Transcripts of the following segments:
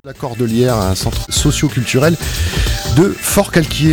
La Cordelière, un centre socio-culturel de Forcalquier.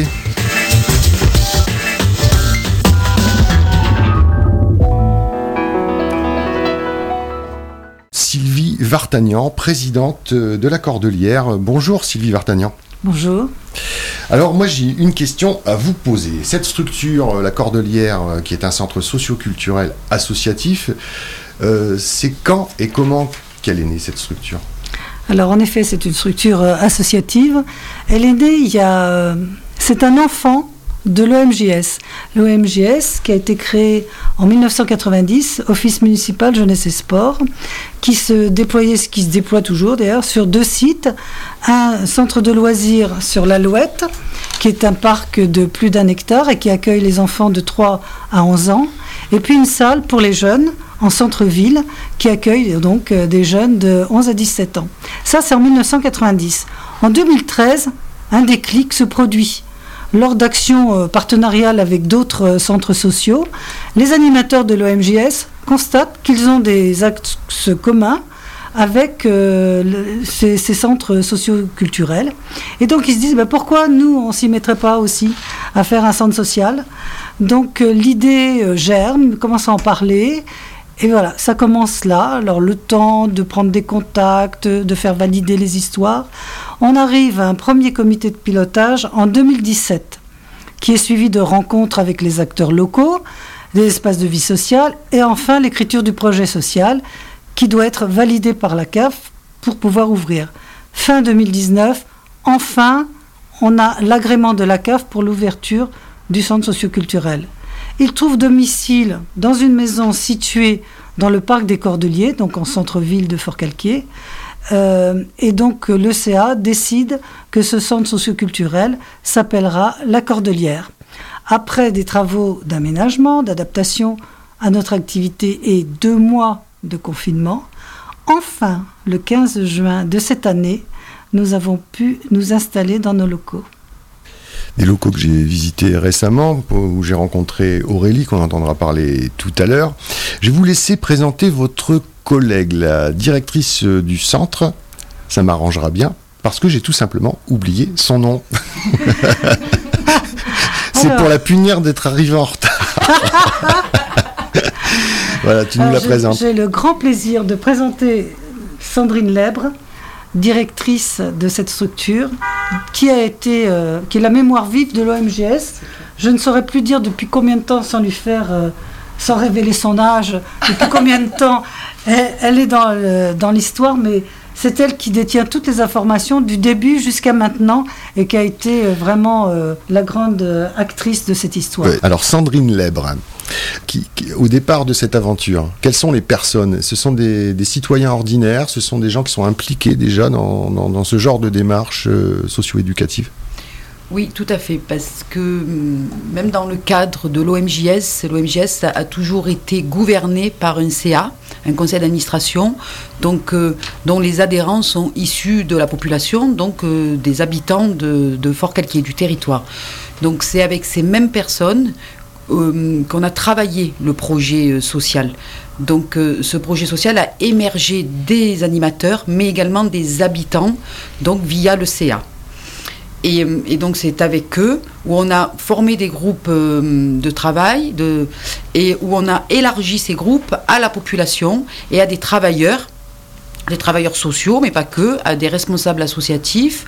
Sylvie Vartagnan, présidente de la Cordelière. Bonjour Sylvie Vartagnan. Bonjour. Alors moi j'ai une question à vous poser. Cette structure, la Cordelière, qui est un centre socio-culturel associatif, c'est quand et comment qu'elle est née cette structure ? Alors en effet, c'est une structure associative. Elle est née c'est un enfant de l'OMJS. L'OMJS qui a été créé en 1990, Office municipal jeunesse et sport, qui se déploie toujours d'ailleurs, sur 2 sites. Un centre de loisirs sur l'Alouette, qui est un parc de plus d'1 hectare et qui accueille les enfants de 3 à 11 ans. Et puis une salle pour les jeunes en centre-ville qui accueille donc des jeunes de 11 à 17 ans. Ça, c'est en 1990. En 2013, un déclic se produit. Lors d'actions partenariales avec d'autres centres sociaux, les animateurs de l'OMJS constatent qu'ils ont des axes communs avec ces centres socio-culturels. Et donc ils se disent, pourquoi nous, on ne s'y mettrait pas aussi à faire un centre social ? Donc l'idée germe, commence à en parler. Et voilà, ça commence là. Alors le temps de prendre des contacts, de faire valider les histoires. On arrive à un premier comité de pilotage en 2017, qui est suivi de rencontres avec les acteurs locaux, des espaces de vie sociale, et enfin l'écriture du projet social, qui doit être validé par la CAF pour pouvoir ouvrir. Fin 2019, enfin, on a l'agrément de la CAF pour l'ouverture du centre socioculturel. Il trouve domicile dans une maison située dans le parc des Cordeliers, donc en centre-ville de Forcalquier. Et donc l'ECA décide que ce centre socioculturel s'appellera La Cordelière. Après des travaux d'aménagement, d'adaptation à notre activité et 2 mois de confinement, enfin, le 15 juin de cette année, nous avons pu nous installer dans nos locaux. Des locaux que j'ai visités récemment, où j'ai rencontré Aurélie, qu'on entendra parler tout à l'heure. Je vais vous laisser présenter votre collègue, la directrice du centre. Ça m'arrangera bien, parce que j'ai tout simplement oublié son nom. C'est pour la punir d'être arrivé en retard. Voilà, tu nous la présentes. J'ai le grand plaisir de présenter Sandrine Lèbre, directrice de cette structure, qui est la mémoire vive de l'OMJS. Je ne saurais plus dire depuis combien de temps, sans révéler son âge, depuis combien de temps elle est dans l'histoire, mais c'est elle qui détient toutes les informations du début jusqu'à maintenant et qui a été vraiment la grande actrice de cette histoire. Ouais. Alors Sandrine Lèbre, au départ de cette aventure, quelles sont les personnes ? Ce sont des citoyens ordinaires, ce sont des gens qui sont impliqués déjà dans ce genre de démarche socio-éducative ? Oui, tout à fait, parce que même dans le cadre de l'OMJS a toujours été gouverné par un CA, un conseil d'administration, donc, dont les adhérents sont issus de la population, donc des habitants de Forcalquier, du territoire. Donc c'est avec ces mêmes personnes qu'on a travaillé le projet social. Donc ce projet social a émergé des animateurs, mais également des habitants, donc via le CA. Et donc c'est avec eux où on a formé des groupes de travail et où on a élargi ces groupes à la population et à des travailleurs sociaux, mais pas que, à des responsables associatifs,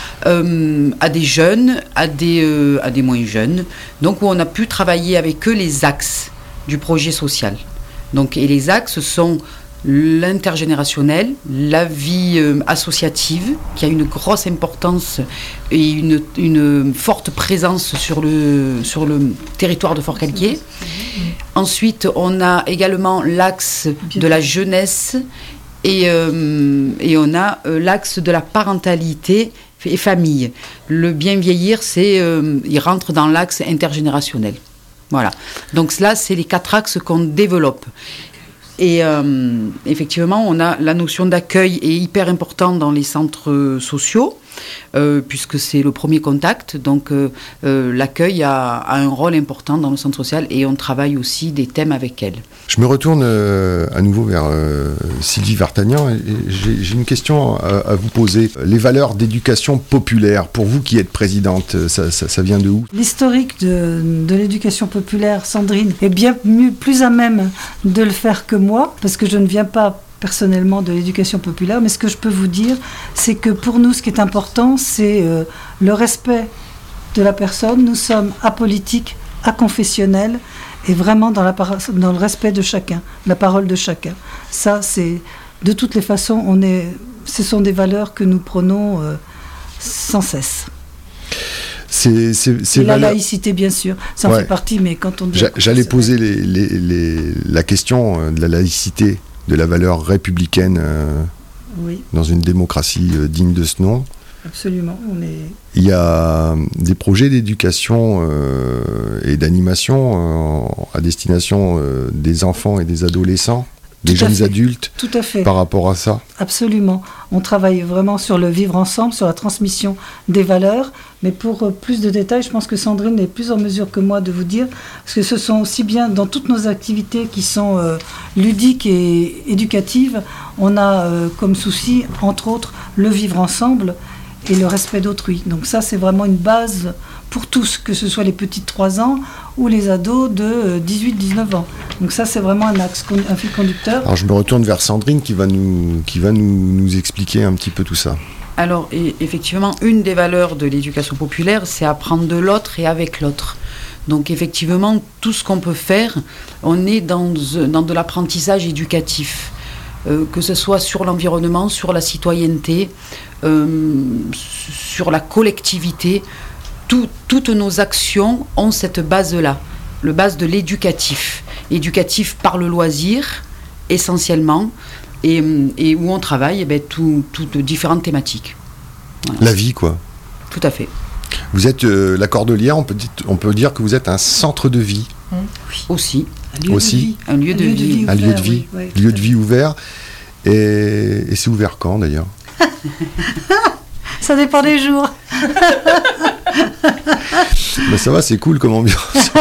à des jeunes, à des moins jeunes. Donc où on a pu travailler avec eux les axes du projet social. Donc, et les axes sont l'intergénérationnel, la vie associative, qui a une grosse importance et une forte présence sur le territoire de Forcalquier. Ensuite, on a également l'axe de la jeunesse et on a l'axe de la parentalité et famille. Le bien vieillir, il rentre dans l'axe intergénérationnel. Voilà. Donc là, c'est les 4 axes qu'on développe. Et effectivement, la notion d'accueil est hyper importante dans les centres sociaux. puisque c'est le premier contact. Donc l'accueil a un rôle important dans le centre social et on travaille aussi des thèmes avec elle. Je me retourne à nouveau vers Sylvie Vartagnan. J'ai une question à vous poser. Les valeurs d'éducation populaire, pour vous qui êtes présidente, ça vient de où ? L'historique de l'éducation populaire, Sandrine, est bien plus à même de le faire que moi, parce que je ne viens pas personnellement de l'éducation populaire, mais ce que je peux vous dire, c'est que pour nous, ce qui est important, c'est le respect de la personne. Nous sommes apolitiques, aconfessionnels, et vraiment dans le respect de chacun, la parole de chacun. Ça, c'est de toutes les façons, ce sont des valeurs que nous prônons sans cesse. Et la laïcité, bien sûr, ça en fait partie, mais quand on dit... J'allais poser la question de la laïcité, de la valeur républicaine dans une démocratie digne de ce nom. Absolument. Il y a des projets d'éducation et d'animation à destination des enfants et des adolescents, des jeunes adultes, tout à fait. Par rapport à ça. Absolument. On travaille vraiment sur le vivre ensemble, sur la transmission des valeurs. Mais pour plus de détails, je pense que Sandrine est plus en mesure que moi de vous dire, parce que ce sont aussi bien dans toutes nos activités qui sont ludiques et éducatives, on a comme souci, entre autres, le vivre ensemble et le respect d'autrui. Donc ça, c'est vraiment une base pour tous, que ce soit les petits de 3 ans ou les ados de 18-19 ans. Donc ça, c'est vraiment un axe, un fil conducteur. Alors je me retourne vers Sandrine qui va nous expliquer un petit peu tout ça. Alors effectivement, une des valeurs de l'éducation populaire, c'est apprendre de l'autre et avec l'autre. Donc effectivement, tout ce qu'on peut faire, on est dans de l'apprentissage éducatif. Que ce soit sur l'environnement, sur la citoyenneté, sur la collectivité, toutes nos actions ont cette base-là, le base de l'éducatif. Éducatif par le loisir, essentiellement, et où on travaille toutes différentes thématiques. Voilà. La vie, quoi. Tout à fait. Vous êtes la Cordelière, on peut dire que vous êtes un centre de vie. Oui. Aussi. Un lieu de vie. Un lieu de vie. Lieu de vie ouvert. Et c'est ouvert quand, d'ailleurs ? Ça dépend des jours. Ben ça va, c'est cool comme ambiance.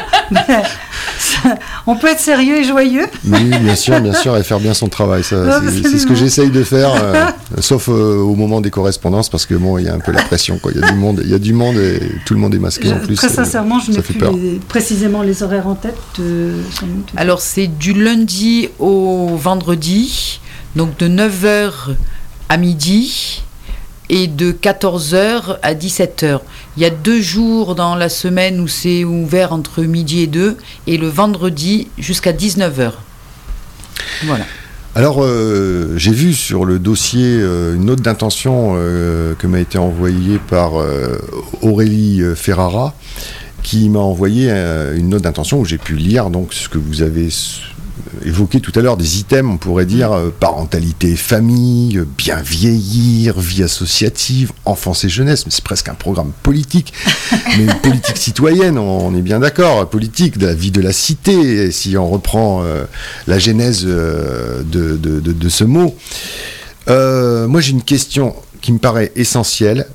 On peut être sérieux et joyeux. Oui, bien sûr, et faire bien son travail. Ça, c'est ce que j'essaye de faire, sauf au moment des correspondances, parce que bon, il y a un peu la pression, quoi. Il y a du monde et tout le monde est masqué en plus. Très sincèrement, je n'ai plus précisément les horaires en tête. Alors, c'est du lundi au vendredi, donc de 9h à midi et de 14h à 17h. Il y a 2 jours dans la semaine où c'est ouvert entre midi et 2, et le vendredi jusqu'à 19h. Voilà. Alors, j'ai vu sur le dossier une note d'intention que m'a été envoyée par Aurélie Ferrara, qui m'a envoyé une note d'intention où j'ai pu lire donc ce que vous avez évoqué tout à l'heure, des items, on pourrait dire, parentalité, famille, bien vieillir, vie associative, enfance et jeunesse, mais c'est presque un programme politique, mais une politique citoyenne, on est bien d'accord, politique de la vie de la cité, si on reprend la genèse de ce mot. Moi j'ai une question qui me paraît essentielle.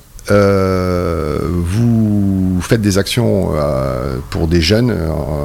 Vous faites des actions pour des jeunes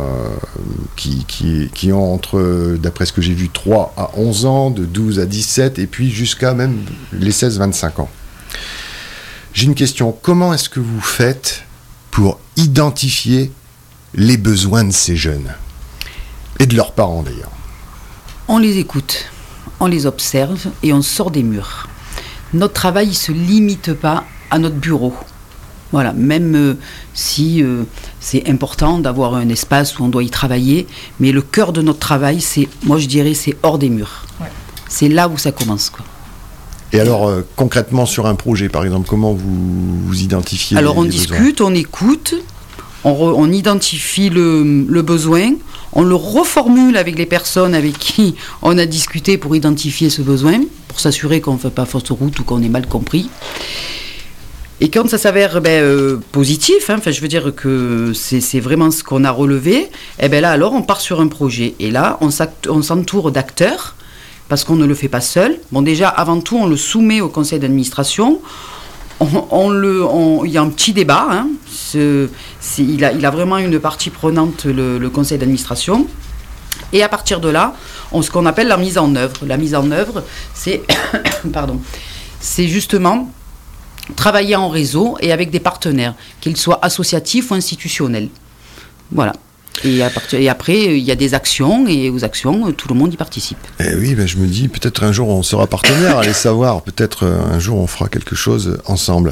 qui ont entre, d'après ce que j'ai vu, 3 à 11 ans, de 12 à 17, et puis jusqu'à même les 16-25 ans. J'ai une question, comment est-ce que vous faites pour identifier les besoins de ces jeunes ? Et de leurs parents d'ailleurs. On les écoute, on les observe et on sort des murs. Notre travail ne se limite pas à notre bureau. Voilà, même si c'est important d'avoir un espace où on doit y travailler, mais le cœur de notre travail, c'est hors des murs. Ouais. C'est là où ça commence, quoi. Et alors, concrètement, sur un projet, par exemple, comment vous identifiez alors, les on besoins ? discute, on écoute, on identifie le besoin, on le reformule avec les personnes avec qui on a discuté pour identifier ce besoin, pour s'assurer qu'on ne fait pas fausse route ou qu'on ait mal compris. Et quand ça s'avère positif, je veux dire que c'est vraiment ce qu'on a relevé, là alors on part sur un projet. Et là, on s'entoure d'acteurs, parce qu'on ne le fait pas seul. Bon, déjà, avant tout, on le soumet au conseil d'administration. il y a un petit débat. Hein. Il a vraiment une partie prenante, le conseil d'administration. Et à partir de là, ce qu'on appelle la mise en œuvre. La mise en œuvre, c'est, c'est justement travailler en réseau et avec des partenaires, qu'ils soient associatifs ou institutionnels. Voilà. Et après, il y a des actions, et aux actions, tout le monde y participe. Et oui, je me dis, peut-être un jour on sera partenaire, allez savoir, peut-être un jour on fera quelque chose ensemble.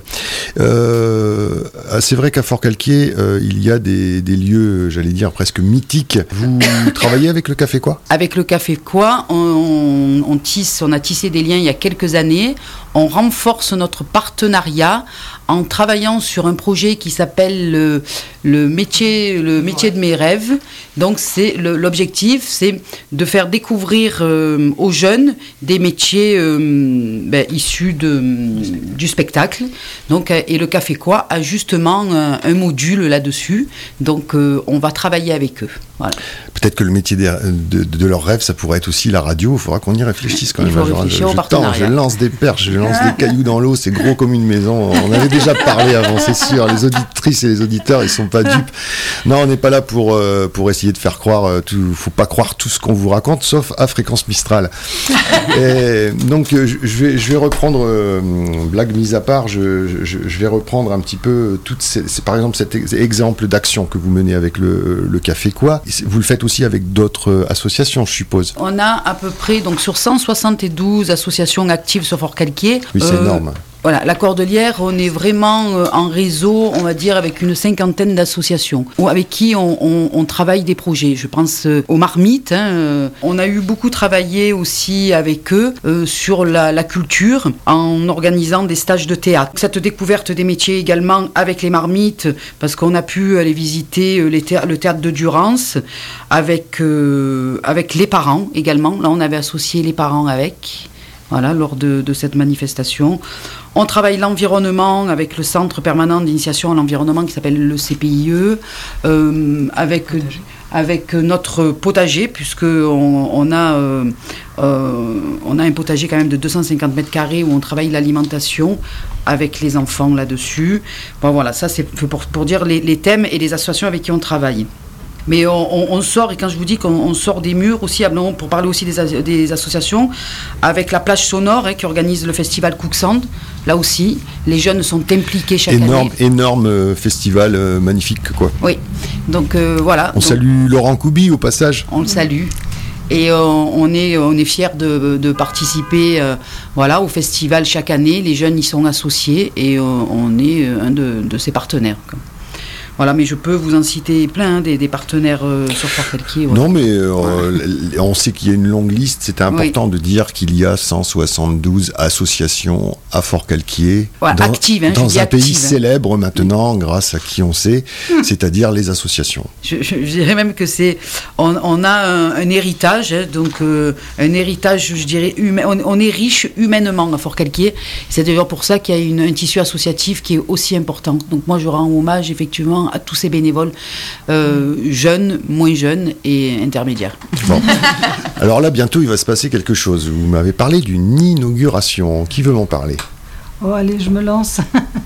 C'est vrai qu'à Forcalquier, il y a des lieux, j'allais dire, presque mythiques. Vous travaillez avec le Café Quoi ? Avec le Café Quoi, on a tissé des liens il y a quelques années. On renforce notre partenariat en travaillant sur un projet qui s'appelle le métier de mes rêves. Donc l'objectif, c'est de faire découvrir aux jeunes des métiers issus du spectacle. Donc, et le Café Quoi a justement un module là-dessus. Donc on va travailler avec eux. Voilà. Peut-être que le métier de leurs rêves, ça pourrait être aussi la radio. Il faudra qu'on y réfléchisse quand même. Je lance des perches, je lance des cailloux dans l'eau, c'est gros comme une maison. On avait déjà parlé avant, c'est sûr. Les auditrices et les auditeurs, ils sont pas dupes. Non, on n'est pas là pour essayer de faire croire faut pas croire tout ce qu'on vous raconte, sauf à Fréquence Mistral. Et donc, je vais reprendre, blague mise à part, je vais reprendre un petit peu par exemple cet exemple d'action que vous menez avec le Café Quoi. Vous le faites aussi avec d'autres associations, je suppose. On a à peu près, donc sur 172 associations actives sur Forcalquier. Oui, c'est énorme. Voilà, la Cordelière, on est vraiment en réseau, on va dire, avec une 50aine d'associations avec qui on travaille des projets. Je pense aux Marmites. On a eu beaucoup travaillé aussi avec eux sur la culture en organisant des stages de théâtre. Cette découverte des métiers également avec les Marmites, parce qu'on a pu aller visiter le théâtre de Durance avec les parents également. Là, on avait associé les parents avec... Voilà, lors de cette manifestation. On travaille l'environnement avec le Centre permanent d'initiation à l'environnement qui s'appelle le CPIE, avec notre potager, puisqu'on a un potager quand même de 250 mètres carrés où on travaille l'alimentation avec les enfants là-dessus. Bon, voilà, ça c'est pour dire les thèmes et les associations avec qui on travaille. Mais on sort, et quand je vous dis qu'on sort des murs aussi, pour parler aussi des associations, avec la plage sonore qui organise le festival Cooksand, là aussi, les jeunes sont impliqués chaque année. Énorme festival, magnifique quoi. Oui, donc voilà. On salue Laurent Koubi au passage. On le salue. Et on est fiers de participer au festival chaque année. Les jeunes y sont associés et on est un de ses partenaires. Voilà, mais je peux vous en citer plein, des partenaires sur Forcalquier. Ouais. Non, mais on sait qu'il y a une longue liste. C'était important de dire qu'il y a 172 associations à Forcalquier, actives, dans un pays célèbre maintenant, grâce à qui on sait, c'est-à-dire les associations. Je dirais même que on a un héritage, donc un héritage, je dirais, humain. On est riche humainement à Forcalquier. C'est d'ailleurs pour ça qu'il y a un tissu associatif qui est aussi important. Donc moi, je rends hommage effectivement à tous ces bénévoles, jeunes, moins jeunes et intermédiaires. Bon. Alors là, bientôt, il va se passer quelque chose. Vous m'avez parlé d'une inauguration. Qui veut m'en parler ? Oh, allez, je me lance.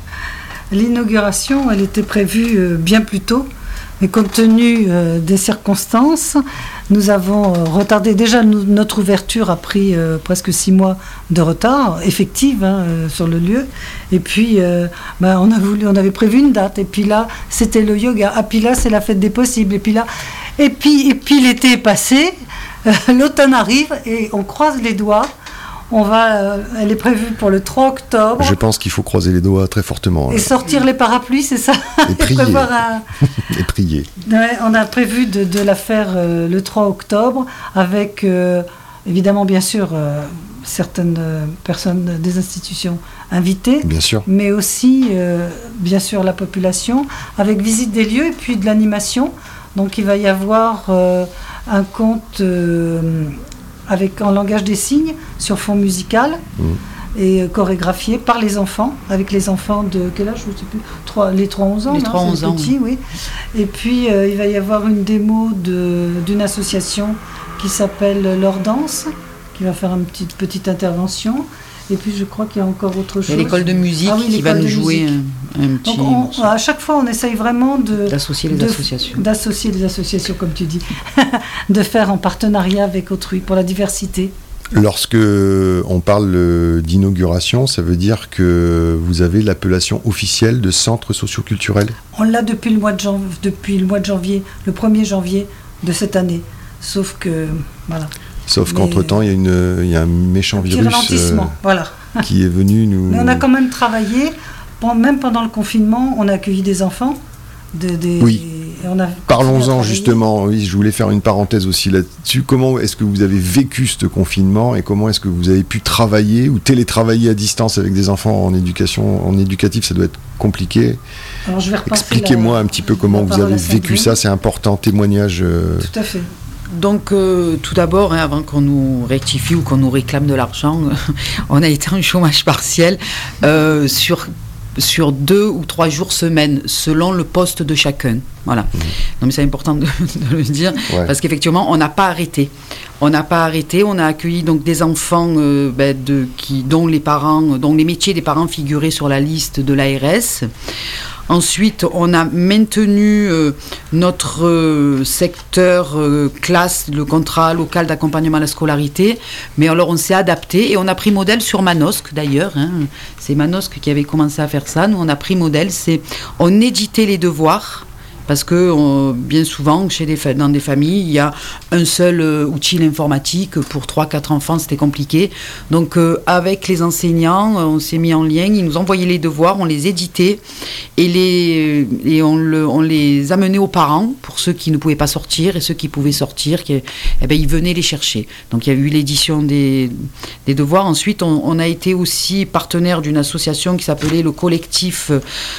L'inauguration, elle était prévue bien plus tôt, mais compte tenu des circonstances, nous avons retardé. Déjà, notre ouverture a pris presque 6 mois de retard, effective, sur le lieu. Et puis, on avait prévu une date. Et puis là, c'était le yoga. Et puis là, c'est la fête des possibles. Et puis là, et puis l'été est passé, l'automne arrive et on croise les doigts. Elle est prévue pour le 3 octobre. Je pense qu'il faut croiser les doigts très fortement. Et sortir les parapluies, c'est ça ? Et prier. Et prier. Ouais, on a prévu de la faire le 3 octobre avec, évidemment, bien sûr, certaines personnes des institutions invitées. Bien sûr. Mais aussi, bien sûr, la population, avec visite des lieux et puis de l'animation. Donc, il va y avoir un conte... en langage des signes, sur fond musical, et chorégraphié par les enfants, avec les enfants de quel âge, je ne sais plus, les 3-11 ans, les 3-11 ans. Petits, oui. Et puis, il va y avoir une démo d'une association qui s'appelle Leur Danse, qui va faire une petite intervention. Et puis je crois qu'il y a encore autre chose. Il y a l'école de musique qui va nous jouer un petit... Donc à chaque fois, on essaye vraiment d'associer les associations. D'associer les associations, comme tu dis. De faire en partenariat avec autrui pour la diversité. Lorsque on parle d'inauguration, ça veut dire que vous avez l'appellation officielle de centre socio-culturel ? On l'a depuis le mois de janvier, le 1er janvier de cette année. Sauf que, voilà. Sauf qu'entre-temps, il y a un méchant virus voilà. qui est venu nous... Mais on a quand même travaillé, même pendant le confinement, on a accueilli des enfants. Oui. Parlons-en justement, oui, je voulais faire une parenthèse aussi là-dessus. Comment est-ce que vous avez vécu ce confinement et comment est-ce que vous avez pu travailler ou télétravailler à distance avec des enfants en éducatif, ça doit être compliqué. Alors, je vais expliquez-moi un petit peu comment vous avez vécu ça, c'est important, témoignage. Tout à fait. Donc, tout d'abord, avant qu'on nous rectifie ou qu'on nous réclame de l'argent, on a été en chômage partiel sur 2 ou 3 jours semaine, selon le poste de chacun. Voilà. Non, mais c'est important de le dire, parce qu'effectivement, on n'a pas arrêté. On a accueilli donc des enfants dont les métiers des parents figuraient sur la liste de l'ARS. Ensuite, on a maintenu notre secteur classe, le contrat local d'accompagnement à la scolarité, mais alors on s'est adapté et on a pris modèle sur Manosque d'ailleurs. C'est Manosque qui avait commencé à faire ça. Nous, on a pris modèle, on éditait les devoirs. Parce que bien souvent, dans des familles, il y a un seul outil informatique pour 3-4 enfants, c'était compliqué. Donc avec les enseignants, on s'est mis en lien, ils nous envoyaient les devoirs, on les éditait et on les amenait aux parents pour ceux qui ne pouvaient pas sortir et ceux qui pouvaient sortir, ils venaient les chercher. Donc il y a eu l'édition des devoirs. Ensuite, on a été aussi partenaire d'une association qui s'appelait le collectif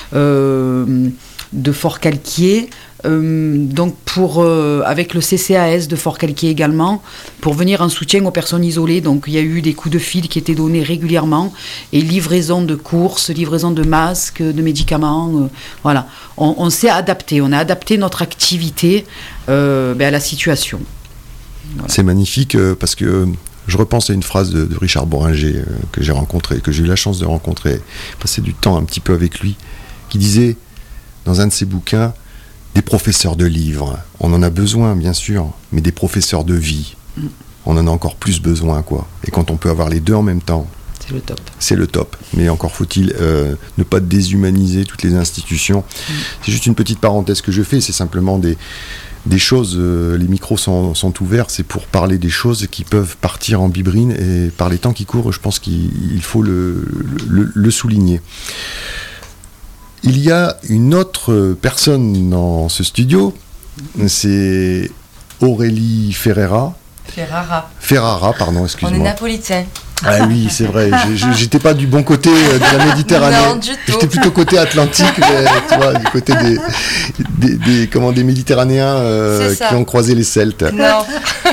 de Fort-Calquier, donc avec le CCAS de Fort-Calquier également, pour venir en soutien aux personnes isolées. Donc il y a eu des coups de fil qui étaient donnés régulièrement, et livraison de courses, livraison de masques, de médicaments, voilà. On s'est adapté, on a adapté notre activité à la situation. Voilà. C'est magnifique parce que je repense à une phrase de Richard Bohringer que j'ai eu la chance de rencontrer, passer du temps un petit peu avec lui, qui disait dans un de ses bouquins, des professeurs de livres, on en a besoin bien sûr, mais des professeurs de vie, on en a encore plus besoin, quoi. Et quand on peut avoir les deux en même temps, c'est le top. Mais encore faut-il ne pas déshumaniser toutes les institutions. C'est juste une petite parenthèse que je fais, c'est simplement des choses, les micros sont ouverts, c'est pour parler des choses qui peuvent partir en biberine, et par les temps qui courent, je pense qu'il faut le souligner. Il y a une autre personne dans ce studio, c'est Aurélie Ferrara, pardon, excuse-moi. On est napolitain. Ah oui, c'est vrai, j'étais pas du bon côté de la Méditerranée. Non, du tout. J'étais plutôt côté atlantique, mais, tu vois, du côté des Méditerranéens qui ont croisé les Celtes. Non.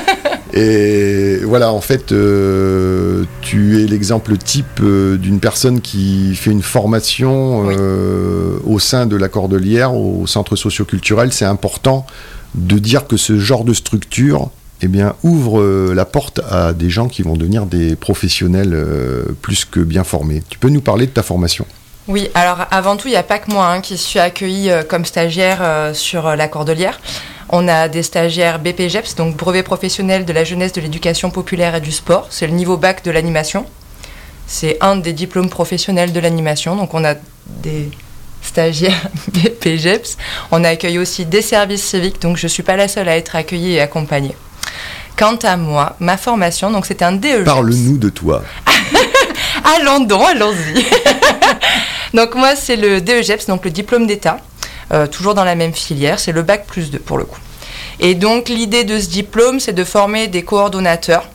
Et voilà, en fait, tu es l'exemple type d'une personne qui fait une formation au sein de la Cordelière, au centre socio-culturel. C'est important de dire que ce genre de structure ouvre la porte à des gens qui vont devenir des professionnels plus que bien formés. Tu peux nous parler de ta formation ? Oui, alors avant tout, il n'y a pas que moi qui suis accueillie comme stagiaire sur la Cordelière. On a des stagiaires BPGEPS, donc brevet professionnel de la jeunesse, de l'éducation populaire et du sport. C'est le niveau bac de l'animation. C'est un des diplômes professionnels de l'animation. Donc on a des stagiaires BPGEPS. On accueille aussi des services civiques, donc je ne suis pas la seule à être accueillie et accompagnée. Quant à moi, ma formation, donc c'était un DEGEPS. Parle-nous de toi. Allons-y. Donc moi, c'est le DEGEPS, donc le diplôme d'État. Toujours dans la même filière, c'est le bac plus 2 pour le coup. Et donc l'idée de ce diplôme, c'est de former des coordonnateurs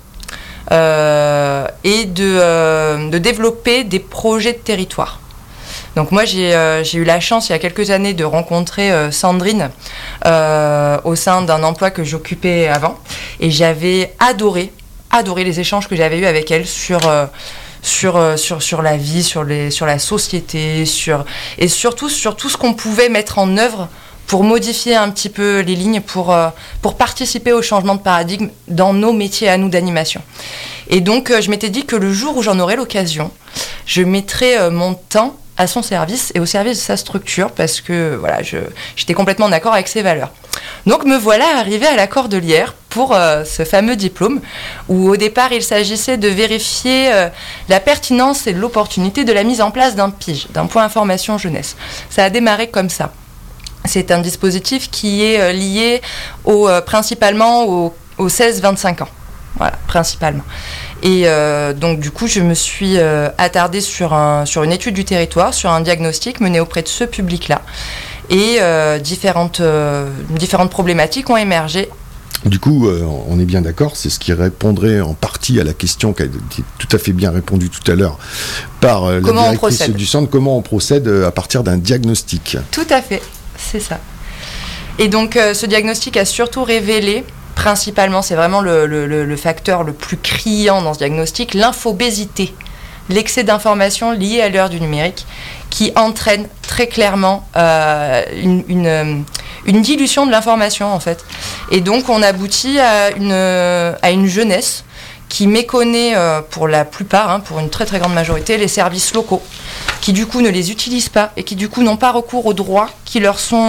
et de développer des projets de territoire. Donc moi j'ai eu la chance il y a quelques années de rencontrer Sandrine au sein d'un emploi que j'occupais avant, et j'avais adoré les échanges que j'avais eus avec elle sur la vie, sur la société, et surtout sur tout ce qu'on pouvait mettre en œuvre pour modifier un petit peu les lignes, pour participer au changement de paradigme dans nos métiers à nous d'animation. Et donc, je m'étais dit que le jour où j'en aurais l'occasion, je mettrais mon temps à son service et au service de sa structure parce que voilà, j'étais complètement d'accord avec ses valeurs. Donc me voilà arrivée à la Cordelière pour ce fameux diplôme où au départ il s'agissait de vérifier la pertinence et l'opportunité de la mise en place d'un PIJ, d'un point information jeunesse. Ça a démarré comme ça. C'est un dispositif qui est lié principalement aux 16-25 ans. Voilà, principalement. Et donc du coup, je me suis attardée sur une étude du territoire, sur un diagnostic mené auprès de ce public-là. Et différentes problématiques ont émergé. Du coup, on est bien d'accord, c'est ce qui répondrait en partie à la question qui a été tout à fait bien répondue tout à l'heure par la directrice du centre. Comment on procède à partir d'un diagnostic ? Tout à fait, c'est ça. Et donc, ce diagnostic a surtout révélé, principalement, c'est vraiment le facteur le plus criant dans ce diagnostic, l'infobésité, l'excès d'informations liées à l'heure du numérique, qui entraîne très clairement une dilution de l'information, en fait. Et donc, on aboutit à une jeunesse qui méconnaît, pour la plupart, pour une très très grande majorité, les services locaux, qui du coup ne les utilisent pas et qui du coup n'ont pas recours aux droits qui leur sont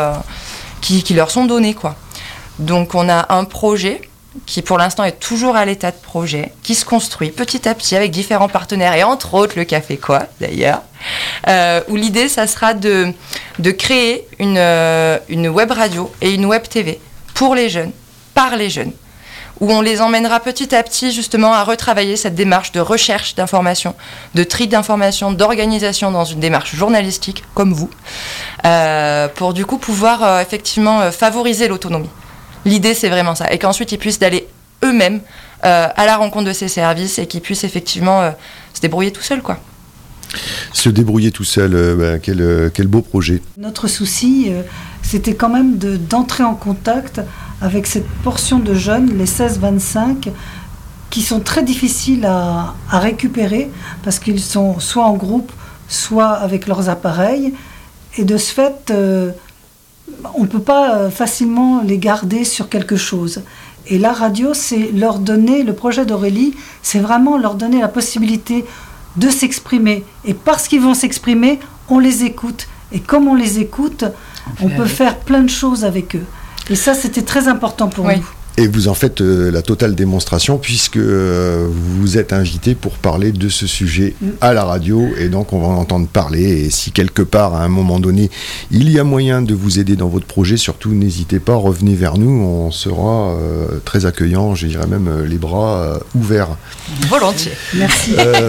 donnés, quoi. Donc, on a un projet qui pour l'instant est toujours à l'état de projet, qui se construit petit à petit avec différents partenaires, et entre autres le Café Quoi, d'ailleurs, où l'idée, ça sera de créer une web radio et une web TV pour les jeunes, par les jeunes, où on les emmènera petit à petit justement à retravailler cette démarche de recherche d'informations, de tri d'informations, d'organisation dans une démarche journalistique, comme vous, pour du coup pouvoir effectivement favoriser l'autonomie. L'idée, c'est vraiment ça. Et qu'ensuite, ils puissent aller eux-mêmes à la rencontre de ces services et qu'ils puissent effectivement se débrouiller tout seuls, quoi. Se débrouiller tout seul, quel beau projet. Notre souci, c'était quand même d'entrer en contact avec cette portion de jeunes, les 16-25, qui sont très difficiles à récupérer parce qu'ils sont soit en groupe, soit avec leurs appareils. Et de ce fait... on ne peut pas facilement les garder sur quelque chose. Et la radio, c'est leur donner, le projet d'Aurélie, c'est vraiment leur donner la possibilité de s'exprimer. Et parce qu'ils vont s'exprimer, on les écoute. Et comme on les écoute, on peut faire plein de choses avec eux. Et ça, c'était très important pour nous. Et vous en faites la totale démonstration puisque vous êtes invité pour parler de ce sujet à la radio et donc on va en entendre parler et si quelque part à un moment donné il y a moyen de vous aider dans votre projet, surtout n'hésitez pas, revenez vers nous, on sera très accueillants, je dirais même les bras ouverts. Volontiers. Merci.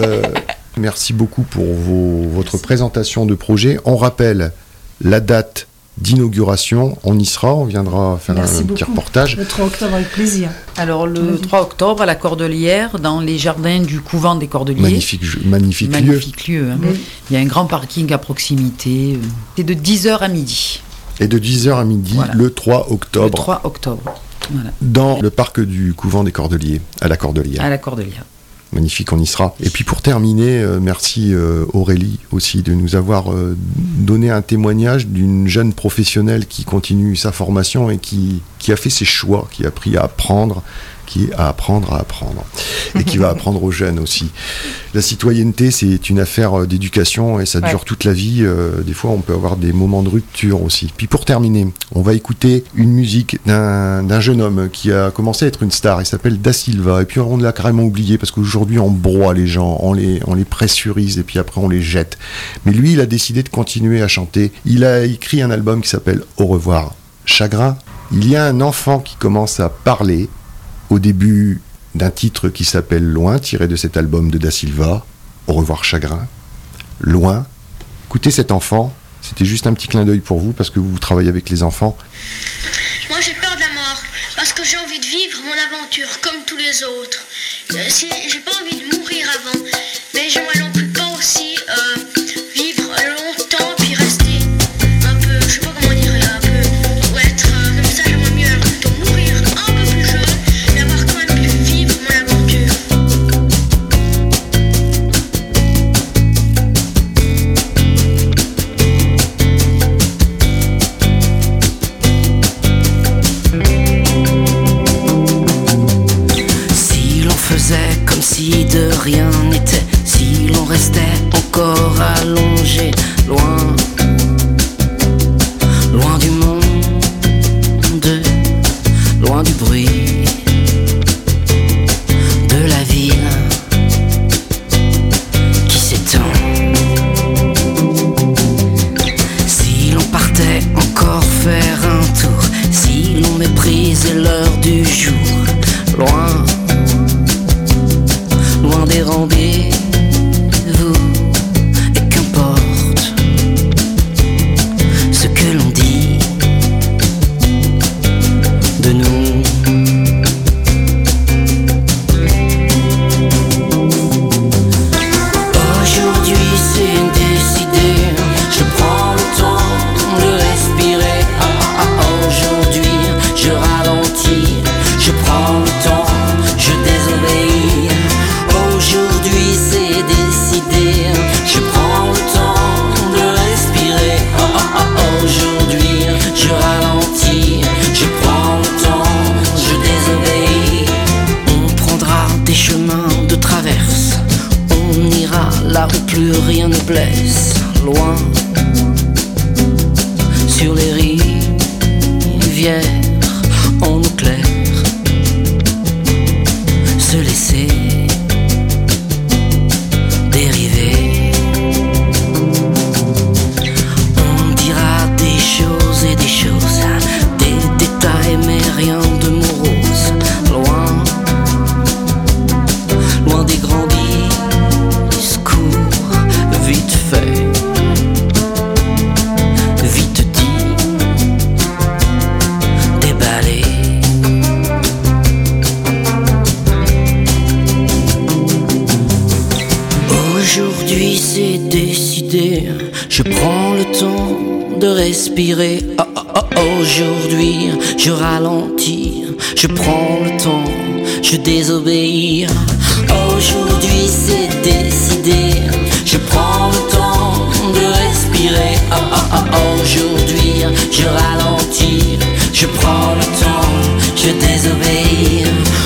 Merci beaucoup pour votre présentation de projet. On rappelle la date d'inauguration, on y sera, on viendra faire un petit reportage. Le 3 octobre avec plaisir. Alors le 3 octobre à la Cordelière, dans les jardins du couvent des Cordeliers. Magnifique lieu. Hein. Oui. Il y a un grand parking à proximité. C'est de 10h à midi. Et de 10h à midi, voilà. Le 3 octobre. Le 3 octobre. Voilà. Dans le parc du couvent des Cordeliers, à la Cordelière. À la Cordelière. Magnifique, on y sera. Et puis pour terminer, merci Aurélie aussi de nous avoir donné un témoignage d'une jeune professionnelle qui continue sa formation et qui a fait ses choix, qui a appris à apprendre, à apprendre, et qui va apprendre aux jeunes aussi. La citoyenneté, c'est une affaire d'éducation et ça dure toute la vie. Des fois, on peut avoir des moments de rupture aussi. Puis pour terminer, on va écouter une musique d'un jeune homme qui a commencé à être une star. Il s'appelle Da Silva. Et puis on l'a carrément oublié parce qu'aujourd'hui, on broie les gens, on les pressurise et puis après, on les jette. Mais lui, il a décidé de continuer à chanter. Il a écrit un album qui s'appelle Au revoir, Chagrin. Il y a un enfant qui commence à parler au début d'un titre qui s'appelle Loin, tiré de cet album de Da Silva, Au revoir Chagrin. Loin. Écoutez cet enfant, c'était juste un petit clin d'œil pour vous parce que vous travaillez avec les enfants. Moi j'ai peur de la mort parce que j'ai envie de vivre mon aventure comme tous les autres. J'ai pas envie de mourir avant, mais j'aimerais non plus pas aussi vivre longtemps puis rester un peu, je sais pas comment dire, un peu, ou être comme ça, j'aimerais mieux plutôt mourir un peu plus jeune et avoir quand même pu vivre mon aventure. Si l'on faisait comme rien n'était, si l'on restait encore allongé, loin, loin du monde, loin du bruit de la ville qui s'étend. Si l'on partait encore faire un tour, si l'on méprisait l'heure du jour, loin, loin des rendez-vous, et qu'importe ce que l'on dit de nous. Aujourd'hui c'est décidé, je prends le temps de respirer. Aujourd'hui je ralentis, je prends le temps, je désobéis. Aujourd'hui c'est décidé, je prends le temps de respirer. Aujourd'hui je ralentis, je prends le temps, je désobéis. On prendra des chemins de traverse, on ira là où plus rien ne blesse, loin sur les rivières en eau claire, se laisser dériver. On dira des choses et des choses, des détails mais rien de morose, loin, loin des grands discours, vite fait, vite dit, déballé. Aujourd'hui c'est décidé, je prends le temps de respirer. Aujourd'hui je ralentis, je prends le temps, je désobéis. Aujourd'hui c'est décidé, je prends le temps de respirer. Aujourd'hui je ralentis, je prends le temps, je désobéis.